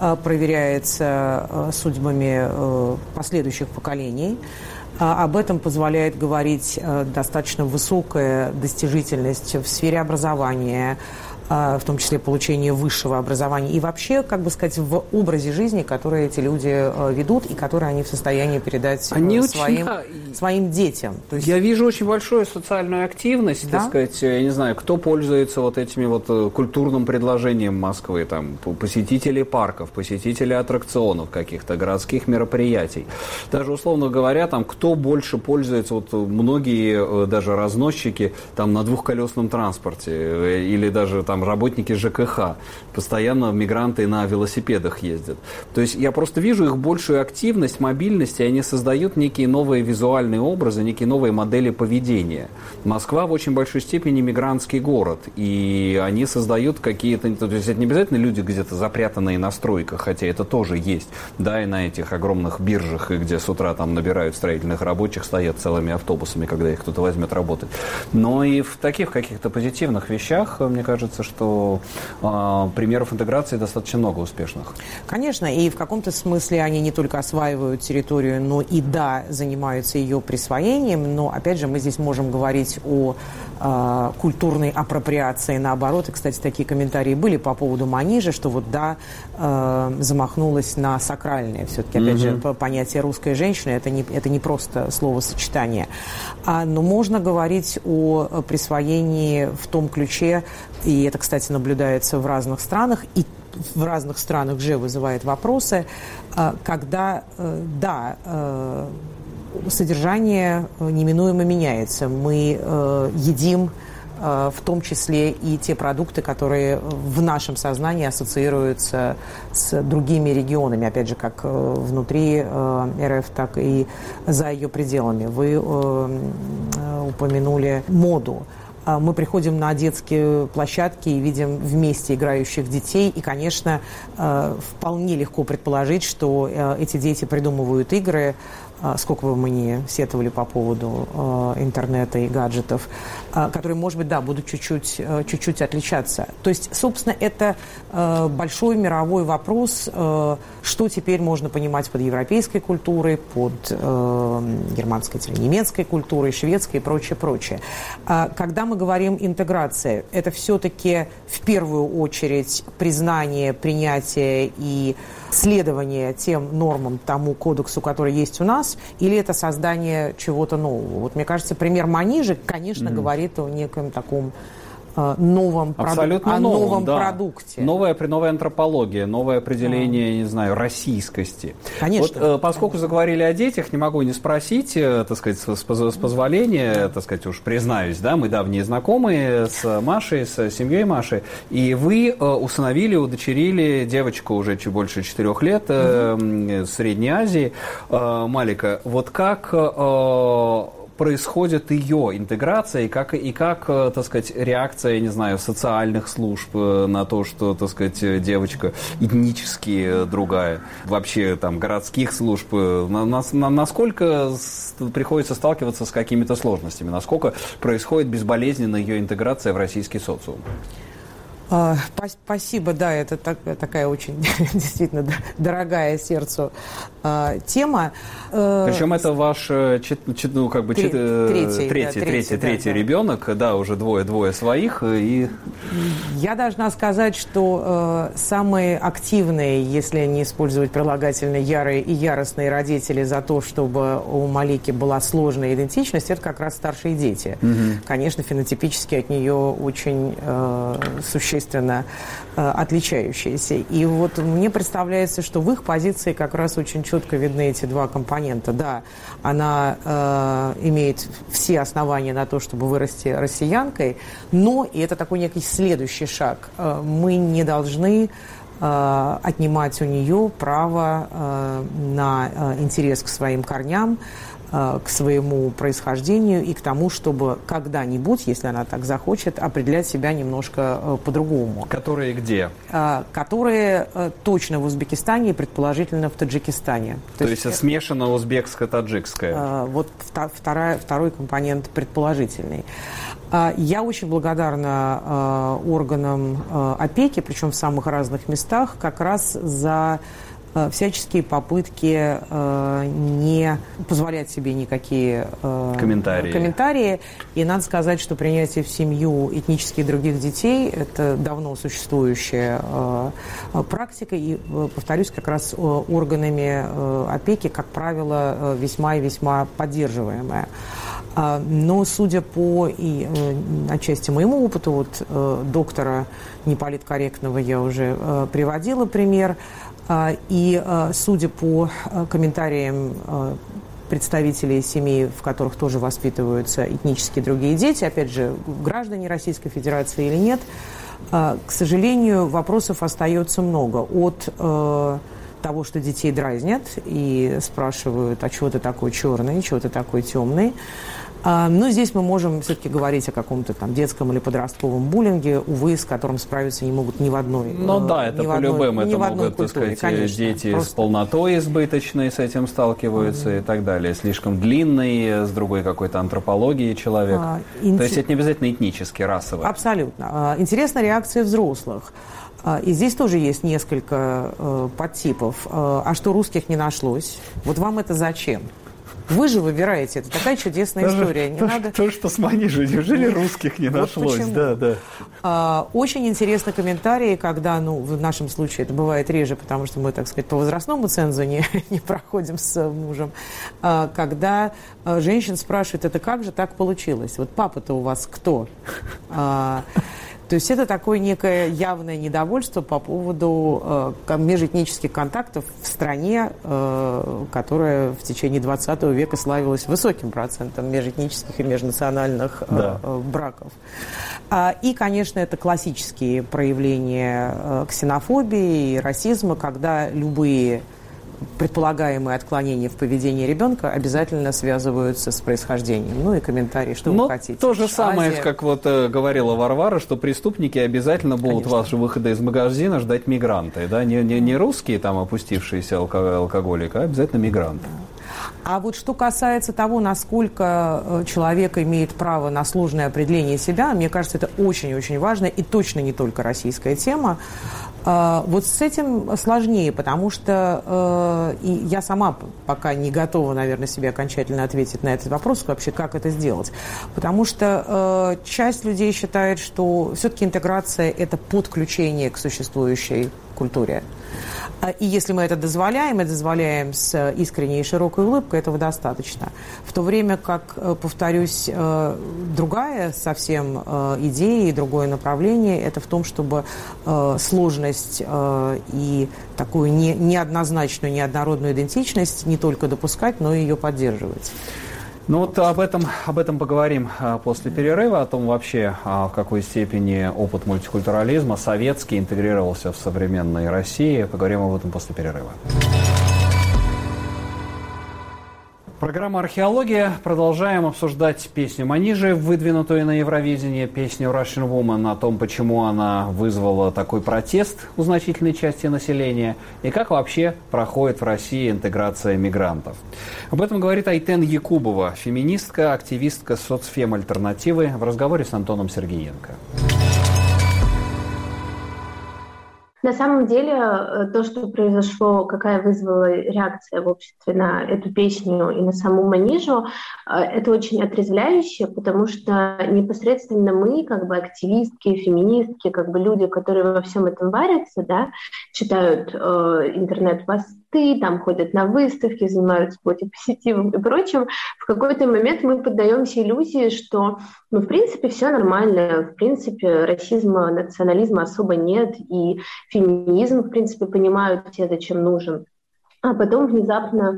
проверяется судьбами последующих поколений. Об этом позволяет говорить достаточно высокая достижительность в сфере образования, в том числе получение высшего образования и вообще, как бы сказать, в образе жизни, который эти люди ведут и который они в состоянии передать они своим, очень... своим детям. То есть... Я вижу очень большую социальную активность, да? Так сказать, я не знаю, кто пользуется вот этими вот культурным предложением Москвы, там, посетители парков, посетители аттракционов каких-то, городских мероприятий. Даже, условно говоря, там, кто больше пользуется, вот многие даже разносчики там на двухколесном транспорте или даже там работники ЖКХ, постоянно мигранты на велосипедах ездят. То есть я просто вижу их большую активность, мобильность, и они создают некие новые визуальные образы, некие новые модели поведения. Москва в очень большой степени мигрантский город, и они создают какие-то... То есть это не обязательно люди где-то запрятанные на стройках, хотя это тоже есть, да, и на этих огромных биржах, где с утра там набирают строительных рабочих, стоят целыми автобусами, когда их кто-то возьмет работать. Но и в таких каких-то позитивных вещах, мне кажется, что э, примеров интеграции достаточно много успешных. Конечно, и в каком-то смысле они не только осваивают территорию, но и, да, занимаются ее присвоением, но, опять же, мы здесь можем говорить о э, культурной апроприации, наоборот, и, кстати, такие комментарии были по поводу Манижа, что вот, да, э, замахнулась на сакральное, все-таки, опять mm-hmm. же, понятие русская женщина, это не, это не просто словосочетание, а, но можно говорить о присвоении в том ключе, и это, кстати, наблюдается в разных странах, и в разных странах же вызывает вопросы, когда, да, содержание неминуемо меняется. Мы едим в том числе и те продукты, которые в нашем сознании ассоциируются с другими регионами, опять же, как внутри эр эф, так и за ее пределами. Вы упомянули моду. Мы приходим на детские площадки и видим вместе играющих детей. И, конечно, вполне легко предположить, что эти дети придумывают игры сколько бы мы ни сетовали по поводу интернета и гаджетов, которые, может быть, да, будут чуть-чуть, чуть-чуть отличаться. То есть, собственно, это большой мировой вопрос, что теперь можно понимать под европейской культурой, под германской или немецкой культурой, шведской и прочее, прочее. Когда мы говорим интеграция, это все-таки в первую очередь признание, принятие и следование тем нормам, тому кодексу, который есть у нас, или это создание чего-то нового? Вот мне кажется, пример Манижи, конечно, mm-hmm. говорит о неком таком новом, Абсолютно проду- о новом, новом да. продукте. Новая, новая антропология, новое определение, а. не знаю, российскости. Конечно. Вот, поскольку конечно. заговорили о детях, не могу не спросить, так сказать, с, с позволения, да. так сказать, уж признаюсь, да, мы давние знакомые с Машей, с семьей Маши, и вы усыновили, удочерили девочку уже чуть больше четырех лет, угу. Средней Азии, Малика. Вот как происходит ее интеграция и как, и как, так сказать, реакция, я не знаю, социальных служб на то, что, так сказать, девочка этнически другая, вообще там городских служб, на, на, насколько приходится сталкиваться с какими-то сложностями, насколько происходит безболезненно ее интеграция в российский социум? Спасибо, да, это так, такая очень действительно дорогая сердцу э, тема. Причем это ваш чет, чет, ну, как бы, Тре- чет, третий, третий, да, третий, да, третий да. ребенок, да, уже двое, двое своих. И... Я должна сказать, что э, самые активные, если не использовать прилагательные, ярые и яростные родители за то, чтобы у Малики была сложная идентичность, это как раз старшие дети. Угу. Конечно, фенотипически от нее очень э, существенно э, отличающиеся. И вот мне представляется, что в их позиции как раз очень четко видны эти два компонента. Да, она э, имеет все основания на то, чтобы вырасти россиянкой, но, и это такой некий следующий шаг, э, мы не должны э, отнимать у нее право э, на э, интерес к своим корням, к своему происхождению и к тому, чтобы когда-нибудь, если она так захочет, определять себя немножко по-другому. Которые где? Которые точно в Узбекистане и предположительно в Таджикистане. То, То есть, есть смешано узбекско-таджикское? Вот вторая, второй компонент предположительный. Я очень благодарна органам опеки, причем в самых разных местах, как раз за всяческие попытки э, не позволять себе никакие э, комментарии. комментарии. И надо сказать, что принятие в семью этнически других детей – это давно существующая э, практика. И, повторюсь, как раз органами э, опеки, как правило, весьма и весьма поддерживаемая. Но, судя по и э, отчасти моему опыту, вот э, доктора неполиткорректного я уже э, приводила пример, э, и э, судя по э, комментариям э, представителей семей, в которых тоже воспитываются этнически другие дети, опять же, граждане Российской Федерации или нет, э, к сожалению, вопросов остается много. От э, того, что детей дразнят и спрашивают, а чего ты такой черный, чего ты такой темный. Но здесь мы можем все-таки говорить о каком-то там детском или подростковом буллинге, увы, с которым справиться не могут ни в одной Ну да, это по-любому, это могут, так сказать, конечно, дети просто... с полнотой избыточной с этим сталкиваются mm-hmm. и так далее, слишком длинный, с другой какой-то антропологией человек. А, ин... То есть это не обязательно этнически, расово. Абсолютно. Интересна реакция взрослых. И здесь тоже есть несколько э, подтипов. А что русских не нашлось? Вот вам это зачем? Вы же выбираете. Это такая чудесная Даже история. Не то, надо... то, что с Манижей. Неужели русских не вот нашлось? почему. Да, да. А, очень интересны комментарии, когда, ну, в нашем случае это бывает реже, потому что мы, так сказать, по возрастному цензу не, не проходим с мужем, а, когда а, женщин спрашивают, это как же так получилось? Вот папа-то у вас кто? А, То есть это такое некое явное недовольство по поводу э, межэтнических контактов в стране, э, которая в течение двадцатого века славилась высоким процентом межэтнических и межнациональных э, да. э, браков. А, и, конечно, это классические проявления э, ксенофобии и расизма, когда любые предполагаемые отклонения в поведении ребенка обязательно связываются с происхождением. Ну и комментарии, что Но вы хотите. То же самое, Азия... как вот э, говорила Варвара, что преступники обязательно будут Конечно. вашего выхода из магазина ждать мигранты. Да? Не, не, не русские там опустившиеся алко- алкоголики, а обязательно мигранты. А вот что касается того, насколько человек имеет право на сложное определение себя, мне кажется, это очень-очень важно и точно не только российская тема. Вот с этим сложнее, потому что и я сама пока не готова, наверное, себе окончательно ответить на этот вопрос, вообще как это сделать. Потому что часть людей считает, что все-таки интеграция – это подключение к существующей культуре. И если мы это дозволяем, и дозволяем с искренней и широкой улыбкой, этого достаточно. В то время как, повторюсь, другая совсем идея и другое направление – это в том, чтобы сложность и такую не, неоднозначную, неоднородную идентичность не только допускать, но и ее поддерживать. Ну вот об этом, об этом поговорим а, после перерыва, о том вообще, а, в какой степени опыт мультикультурализма советский интегрировался в современной России. Поговорим об этом после перерыва. Программа «Археология». Продолжаем обсуждать песню Манижи, выдвинутую на Евровидении, песню Russian Woman, о том, почему она вызвала такой протест у значительной части населения и как вообще проходит в России интеграция мигрантов. Об этом говорит Айтен Якубова, феминистка, активистка соцфем-альтернативы, в разговоре с Антоном Сергеенко. На самом деле, то, что произошло, какая вызвала реакция в обществе на эту песню и на саму Манижу, это очень отрезвляюще, потому что непосредственно мы, как бы активистки, феминистки, как бы люди, которые во всем этом варятся, да, читают э, интернет-посты, там ходят на выставки, занимаются бодипозитивом и прочим, в какой-то момент мы поддаемся иллюзии, что, ну, в принципе, все нормально, в принципе, расизма, национализма особо нет, и феминизм, в принципе, понимают все, зачем нужен. А потом внезапно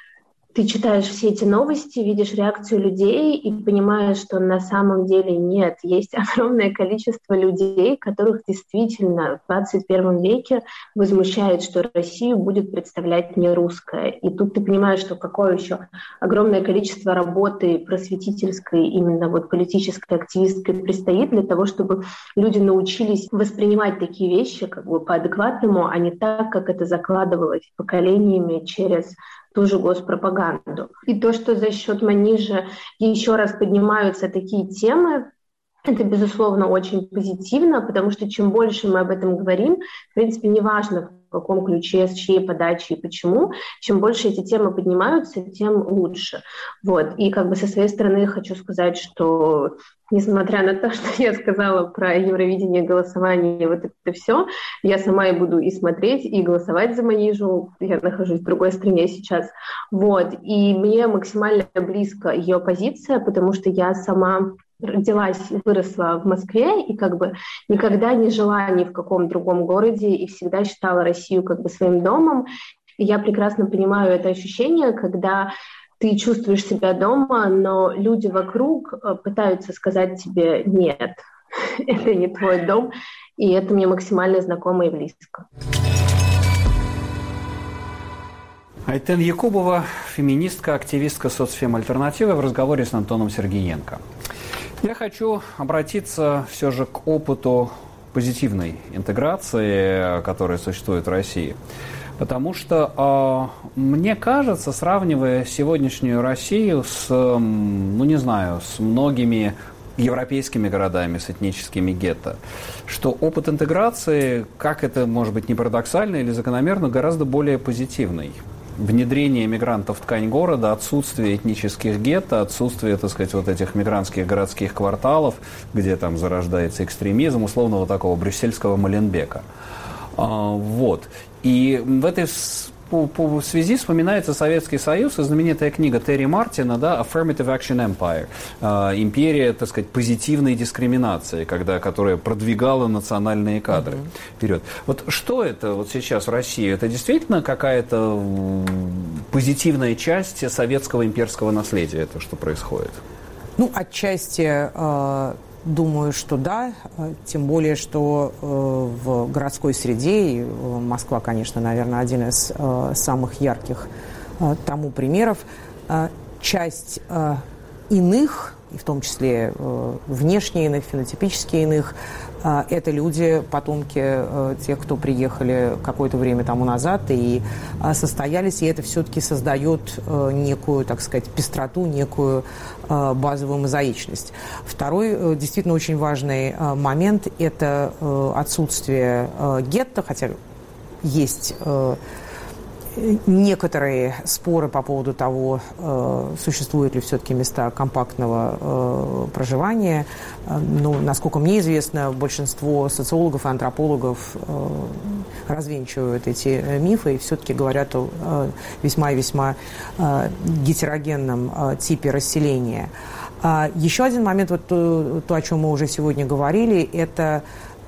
ты читаешь все эти новости, видишь реакцию людей и понимаешь, что на самом деле нет. Есть огромное количество людей, которых действительно в двадцать первом веке возмущает, что Россию будет представлять не русская. И тут ты понимаешь, что какое еще огромное количество работы просветительской, именно вот политической, активистской предстоит для того, чтобы люди научились воспринимать такие вещи как бы по-адекватному, а не так, как это закладывалось поколениями через ту же госпропаганду. И то, что за счет Манижи еще раз поднимаются такие темы, это, безусловно, очень позитивно, потому что чем больше мы об этом говорим, в принципе, неважно, в каком ключе, с чьей подачей и почему, чем больше эти темы поднимаются, тем лучше. Вот. И как бы со своей стороны хочу сказать, что несмотря на то, что я сказала про Евровидение, голосование, вот это все, я сама и буду и смотреть, и голосовать за Манижу. Я нахожусь в другой стране сейчас. Вот. И мне максимально близко ее позиция, потому что я сама родилась и выросла в Москве и как бы никогда не жила ни в каком другом городе и всегда считала Россию как бы своим домом. И я прекрасно понимаю это ощущение, когда ты чувствуешь себя дома, но люди вокруг пытаются сказать тебе «нет, это не твой дом», и это мне максимально знакомо и близко. Айтен Якубова, феминистка, активистка соцфем-альтернативы, в разговоре с Антоном Сергеенко. Я хочу обратиться все же к опыту позитивной интеграции, которая существует в России. Потому что, э, мне кажется, сравнивая сегодняшнюю Россию с, ну не знаю, с многими европейскими городами, с этническими гетто, что опыт интеграции, как это может быть не парадоксально или закономерно, гораздо более позитивный. Внедрение мигрантов в ткань города, отсутствие этнических гетто, отсутствие, так сказать, вот этих мигрантских городских кварталов, где там зарождается экстремизм, условного такого брюссельского Маленбека. А, вот. И в этой по, по связи вспоминается Советский Союз и знаменитая книга Терри Мартина, да, Affirmative Action Empire, э, империя, так сказать, позитивной дискриминации, когда, которая продвигала национальные кадры mm-hmm. вперед. Вот что это вот сейчас в России? Это действительно какая-то позитивная часть советского имперского наследия, это что происходит? Ну, отчасти... Э... Думаю, что да, тем более, что э, в городской среде, и Москва, конечно, наверное, один из э, самых ярких э, тому примеров, э, часть э, иных, и в том числе внешне иных, фенотипически иных. Это люди, потомки тех, кто приехали какое-то время тому назад и состоялись, и это все-таки создает некую, так сказать, пестроту, некую базовую мозаичность. Второй действительно очень важный момент – это отсутствие гетто, хотя есть некоторые споры по поводу того, существуют ли все-таки места компактного проживания. Но, насколько мне известно, большинство социологов и антропологов развенчивают эти мифы и все-таки говорят о весьма и весьма гетерогенном типе расселения. Еще один момент, вот то, то, о чем мы уже сегодня говорили, это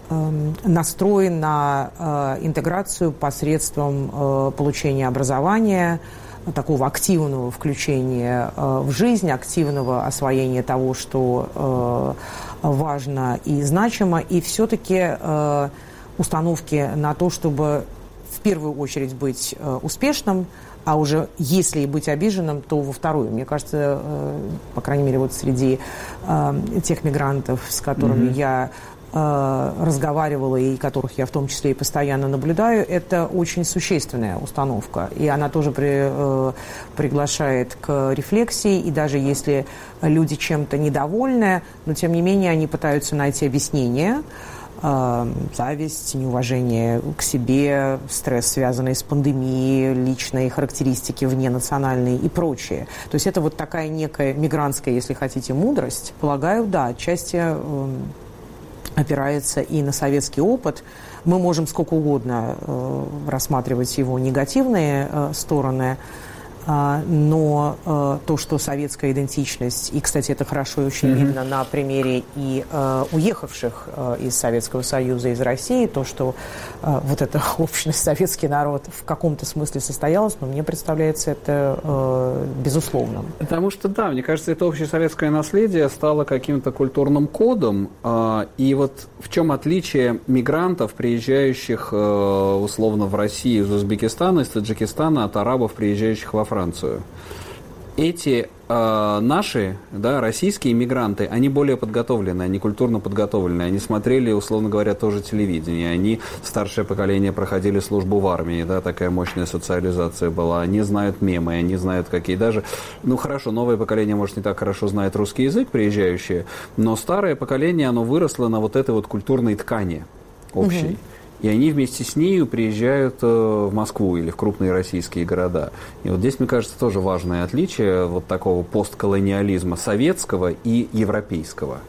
настрой на э, интеграцию посредством э, получения образования, такого активного включения э, в жизнь, активного освоения того, что э, важно и значимо, и все-таки э, установки на то, чтобы в первую очередь быть э, успешным, а уже если и быть обиженным, то во вторую. Мне кажется, э, по крайней мере, вот среди э, тех мигрантов, с которыми mm-hmm. я разговаривала и которых я в том числе и постоянно наблюдаю, это очень существенная установка. И она тоже при, э, приглашает к рефлексии. И даже если люди чем-то недовольны, но тем не менее они пытаются найти объяснение. Э, зависть, неуважение к себе, стресс, связанный с пандемией, личные характеристики вненациональные и прочее. То есть это вот такая некая мигрантская, если хотите, мудрость. Полагаю, да, отчасти э, опирается и на советский опыт. Мы можем сколько угодно э, рассматривать его негативные э, стороны, э, но э, то, что советская идентичность, и, кстати, это хорошо и очень mm-hmm. видно на примере и э, уехавших э, из Советского Союза, из России, то, что э, вот эта общность, советский народ в каком-то смысле состоялась, но мне представляется это э, безусловным. Потому что, да, мне кажется, это общесоветское наследие стало каким-то культурным кодом. Э, и вот в чем отличие мигрантов, приезжающих э, условно в Россию из Узбекистана, из Таджикистана, от арабов, приезжающих во Францию? Эти э, наши, да, российские мигранты, они более подготовлены, они культурно подготовлены, они смотрели, условно говоря, тоже телевидение, они, старшее поколение, проходили службу в армии, да, такая мощная социализация была, они знают мемы, они знают какие даже, ну хорошо, новое поколение, может, не так хорошо знает русский язык, приезжающие, но старое поколение, оно выросло на вот этой вот культурной ткани общей. Угу. И они вместе с нею приезжают в Москву или в крупные российские города. И вот здесь, мне кажется, тоже важное отличие вот такого постколониализма советского и европейского.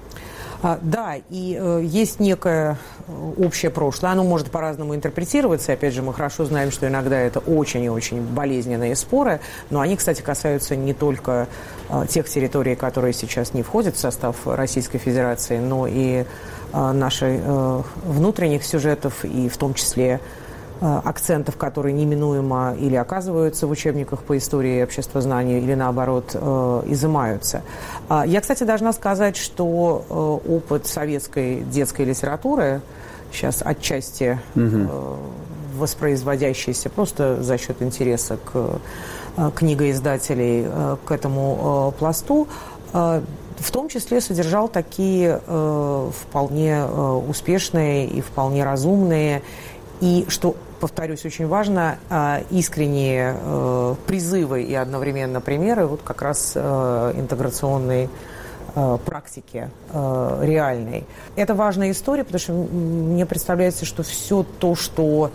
А, да, и э, есть некое общее прошлое. Оно может по-разному интерпретироваться. Опять же, мы хорошо знаем, что иногда это очень и очень болезненные споры. Но они, кстати, касаются не только э, тех территорий, которые сейчас не входят в состав Российской Федерации, но и э, наших э, внутренних сюжетов, и в том числе акцентов, которые неминуемо или оказываются в учебниках по истории и обществознанию, или, наоборот, изымаются. Я, кстати, должна сказать, что опыт советской детской литературы, сейчас отчасти угу. воспроизводящийся просто за счет интереса к книгоиздателей к этому пласту, в том числе содержал такие вполне успешные и вполне разумные, и, что, повторюсь, очень важно, искренние призывы и одновременно примеры вот как раз интеграционной практики реальной. Это важная история, потому что мне представляется, что все то, что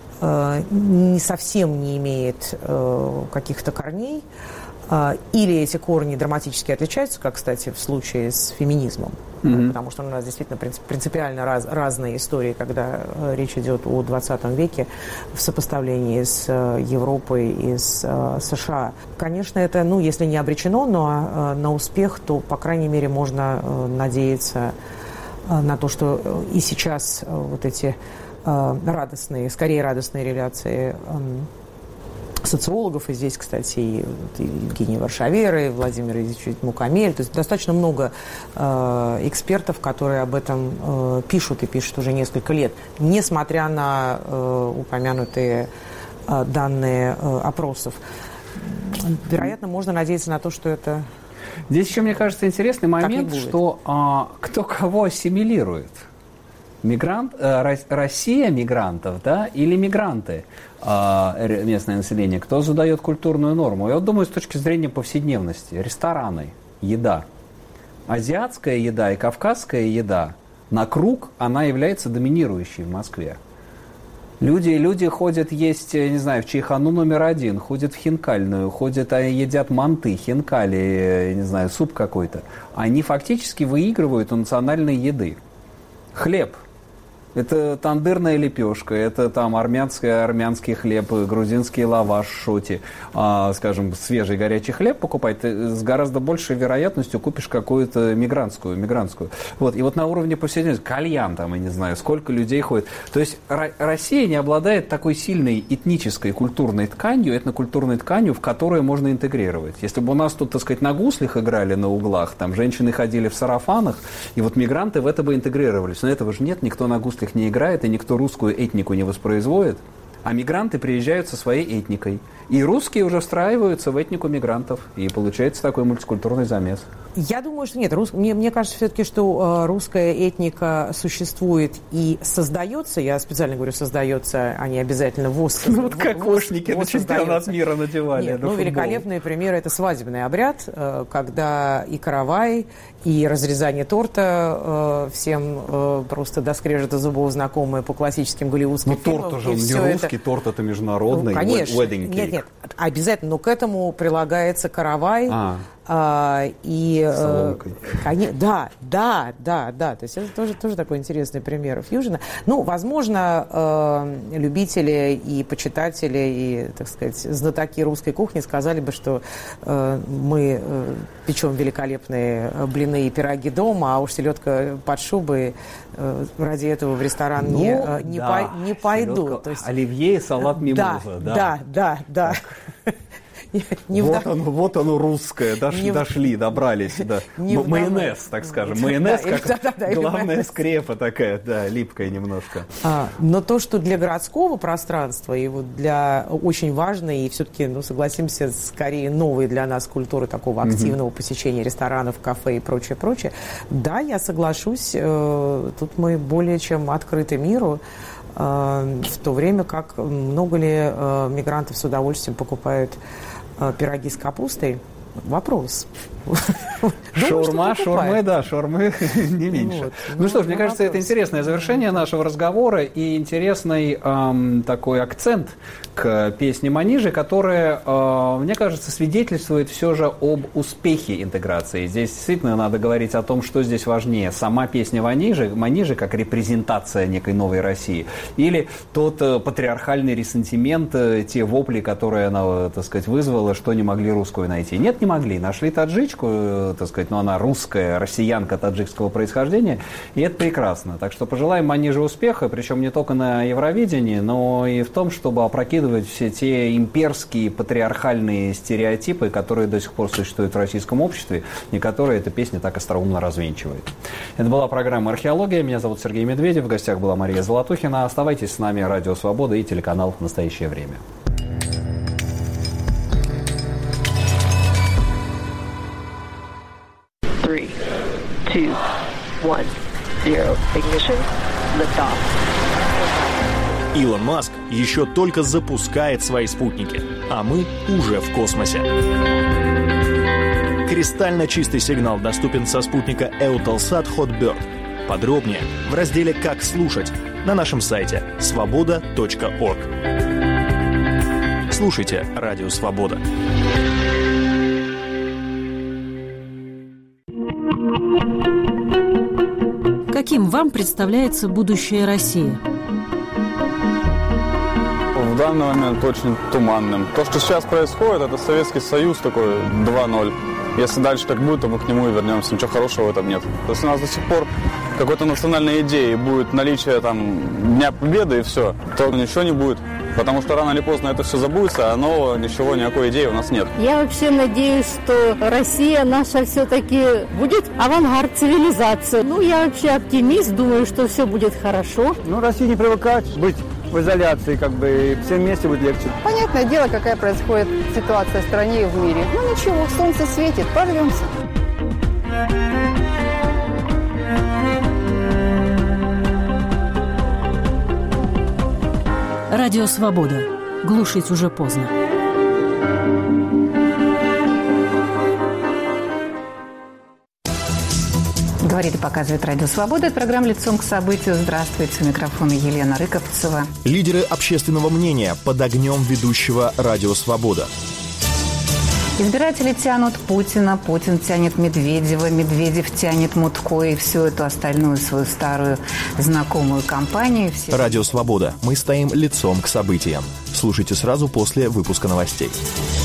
не совсем не имеет каких-то корней, или эти корни драматически отличаются, как, кстати, в случае с феминизмом, mm-hmm. потому что у нас действительно принципиально раз, разные истории, когда речь идет о двадцатом веке в сопоставлении с Европой и с США. Конечно, это, ну, если не обречено, но на успех, то, по крайней мере, можно надеяться на то, что и сейчас вот эти радостные, скорее радостные реляции социологов, и здесь, кстати, и, и Евгений Варшавер, и Владимир Ильич Мукамель, то есть достаточно много э, экспертов, которые об этом э, пишут и пишут уже несколько лет, несмотря на э, упомянутые э, данные э, опросов. Вероятно, можно надеяться на то, что это Здесь еще, мне кажется, интересный момент, что а, кто кого ассимилирует. Мигрант, э, Россия мигрантов, да, или мигранты, э, местное население, кто задает культурную норму. Я вот думаю, с точки зрения повседневности, рестораны, еда. Азиатская еда и кавказская еда на круг, она является доминирующей в Москве. Люди, люди ходят есть, не знаю, в чайхану номер один, ходят в хинкальную, ходят, едят манты, хинкали, не знаю, суп какой-то. Они фактически выигрывают у национальной еды. Хлеб. Это тандырная лепешка, это там армянский, армянский хлеб, грузинский лаваш, шоти, а, скажем, свежий горячий хлеб покупать, ты с гораздо большей вероятностью купишь какую-то мигрантскую, мигрантскую. Вот. И вот на уровне повседневности, кальян там, я не знаю, сколько людей ходит. То есть Россия не обладает такой сильной этнической культурной тканью, этнокультурной тканью, в которую можно интегрировать. Если бы у нас тут, так сказать, на гуслях играли на углах, там женщины ходили в сарафанах, и вот мигранты в это бы интегрировались. Но этого же нет, никто на гуслях не играет, и никто русскую этнику не воспроизводит, а мигранты приезжают со своей этникой. И русские уже встраиваются в этнику мигрантов, и получается такой мультикультурный замес. Я думаю, что нет. Рус... Мне, мне кажется все-таки, что э, русская этника существует и создается. Я специально говорю создается, а не обязательно ВОЗ. Ну вот кокошники на чемпионат мира надевали. Нет, ну, великолепный пример – это свадебный обряд, э, когда и каравай, и разрезание торта э, всем э, просто до скрежета зубов знакомые по классическим голливудским фильмам. Но торт уже не русский, это... торт это международный. Ну, конечно. Wedding cake. Нет, нет, обязательно. Но к этому прилагается каравай. А. А, и, э, да, да, да, да. То есть это тоже, тоже такой интересный пример фьюжена. Ну, возможно, э, любители и почитатели, и, так сказать, знатоки русской кухни сказали бы, что э, мы э, печем великолепные блины и пироги дома, а уж селедка под шубой э, ради этого в ресторан ну, не, э, не, да, по, не пойду. То есть, оливье и салат мимоза. Да, да, да, да. да. Не вот, вдох... оно, вот оно русское, дошли, не... дошли добрались. Да. М- майонез, так скажем. Майонез, да, как да, да, главная скрепа такая, да, липкая немножко. А, но то, что для городского пространства и вот для очень важной и все-таки, ну, согласимся, скорее новой для нас культуры такого активного mm-hmm. посещения ресторанов, кафе и прочее, прочее, да, я соглашусь, э, тут мы более чем открыты миру. В то время как много ли э, мигрантов с удовольствием покупают э, пироги с капустой? Вопрос. Шаурма, шаурмы, да, шаурмы не меньше. Вот. Ну, ну что ж, мне кажется, вопрос. Это интересное завершение нашего разговора и интересный эм, такой акцент к песне Манижи, которая, э, мне кажется, свидетельствует все же об успехе интеграции. Здесь действительно надо говорить о том, что здесь важнее. Сама песня Манижи, Манижи как репрезентация некой новой России, или тот э, патриархальный ресентимент, э, те вопли, которые она, так сказать, вызвала, что не могли русскую найти. Нет, не могли. Нашли таджичку, так сказать, но она русская, россиянка таджикского происхождения, и это прекрасно. Так что пожелаем Маниже успеха, причем не только на Евровидении, но и в том, чтобы опрокидывать все те имперские, патриархальные стереотипы, которые до сих пор существуют в российском обществе, и которые эта песня так остроумно развенчивает. Это была программа «Археология». Меня зовут Сергей Медведев, в гостях была Мария Золотухина. Оставайтесь с нами, Радио Свобода и телеканал «Настоящее время». Three, two, one, zero. Ignition. Liftoff. Илон Маск еще только запускает свои спутники, а мы уже в космосе. Кристально чистый сигнал доступен со спутника Eutelsat Hotbird. Подробнее в разделе «Как слушать» на нашем сайте свобода точка орг. Слушайте Радио Свобода. Каким вам представляется будущее России? В данный момент очень туманным. То, что сейчас происходит, это Советский Союз такой два ноль. Если дальше так будет, то мы к нему и вернемся. Ничего хорошего в этом нет. Если у нас до сих пор какой-то национальной идеи будет наличие там Дня Победы и все, то ничего не будет. Потому что рано или поздно это все забудется, а нового ничего, никакой идеи у нас нет. Я вообще надеюсь, что Россия наша все-таки будет авангард цивилизации. Ну, я вообще оптимист, думаю, что все будет хорошо. Ну, Россия не привыкает быть в изоляции, как бы, всем вместе будет легче. Понятное дело, какая происходит ситуация в стране и в мире. Ну ничего, солнце светит, порвемся. Радио «Свобода». Глушить уже поздно. Говорит и показывает Радио Свобода. Это программа «Лицом к событию». Здравствуйте. У микрофона Елена Рыковцева. Лидеры общественного мнения под огнем ведущего Радио Свобода. Избиратели тянут Путина, Путин тянет Медведева, Медведев тянет Мутко и всю эту остальную свою старую знакомую компанию. Все... Радио Свобода. Мы стоим лицом к событиям. Слушайте сразу после выпуска новостей.